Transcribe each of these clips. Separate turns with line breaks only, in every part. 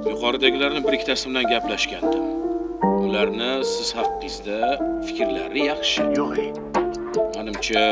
Yuqoridagilarning bir ikkitasi bilan gaplashgandim. Ularni siz haqingizda fikrlari yaxshi.
Yo'q.
Menimcha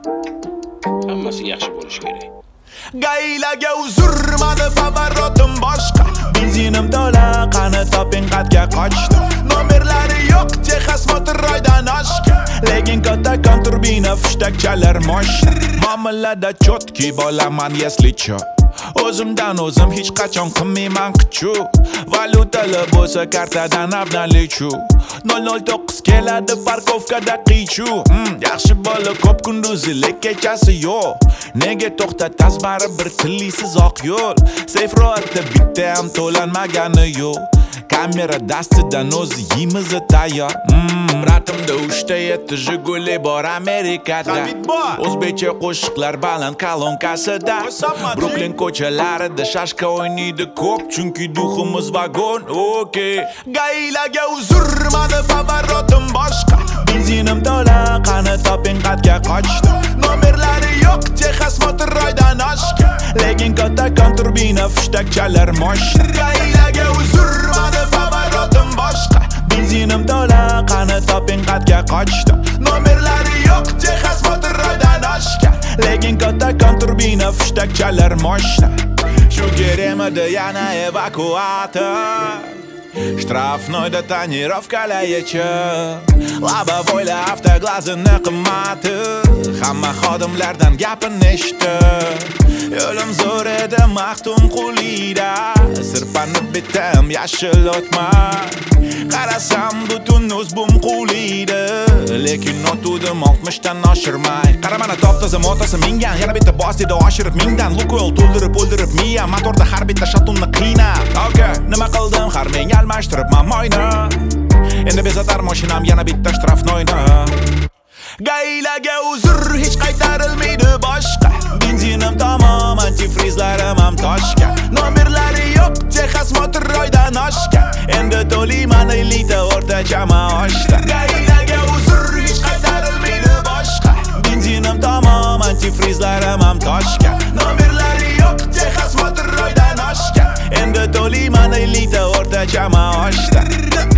hammasi yaxshi bo'lishi kerak.
Gailaga uzurmadi pavarotim boshqa. Benzinim to'la, qani toping qatga qochdim. Nomerlari yo'q, Texas motorroydan oshgan. Lekin katta turbina fushtak chalar moshina. Muomalada chotki bo'laman yeslicho. O'zimdan o'zim hech qachon qilmayman qichu. Valutalar bo'lsa kartadan abnalichu. 009 keladi parkovkada qichu. Yaxshi bola ko'p kunduzi lek kechasi yo'q. Nega to'xtatasiz baribir tillisiz oq yo'l. Safe roadda bitta ham to'lanmagani yo'q. Kamera dastidan o'zi yemizi tayyor. Bratimda 3 ta 7 Jiguli bor Amerikada. O'zbekcha qo'shiqlar baland kolonkasida. Brooklyn ko'chalarida shashka o'ynaydi ko'p, chunki duximiz vagon. Okay. Gailaga uzurmadi pavarotim boshqa. Benzinim to'la, qani toping qatga qochdim. Nomerlari yo'q, Texas motorroydan oshgan. Lekin katta turbina fushtak chalar moshina. Gailaga uzurmadi pavarotim boshqa. Benzinim to'la, qani toping qatga qochdim. Nomerlari yo'q, Texas motorroydan oshgan. Lekin katta turbina fushtak chalar moshina. Shu kerakmidi yana evakuator. Штрафнойda tonirovkalaychi. Lobavoyla avtoglazini qimmati. Hamma xodimlardan gapini eshitdi. Yo'lim zo'r edi maxtum qulida. Sirpanib bitam yashil o'tma. Qarasam butun o'zbum qulida. Lekin notuvdim 60dan oshirmay. Qara mana top-toza motosi mingan. Yana bitta bos dedi oshirib mingdan. Lukoil to'ldirib o'ldirib miya. Motorda har bitta shatunni qiynab. Okay, nima qildim? Har men almashtiribman moyni. Endi bezatar mashinam yana bitta shtrafnoyni. Gailaga uzr hech qaytarilmaydi boshqa. Benzinim tamom, antifrizlarim ham toshgan. Nomerlari yo'q, Texas motorroydan oshgan. Endi to'layman elita o'rtacha maoshda. Gailaga uzr hech qaytarilmaydi boshqa. Benzinim tamom, antifrizlarim ham toshgan. Nomerlari yo'q, Texas motorroydan oshgan. Endi to'layman elita o'rtacha maoshda.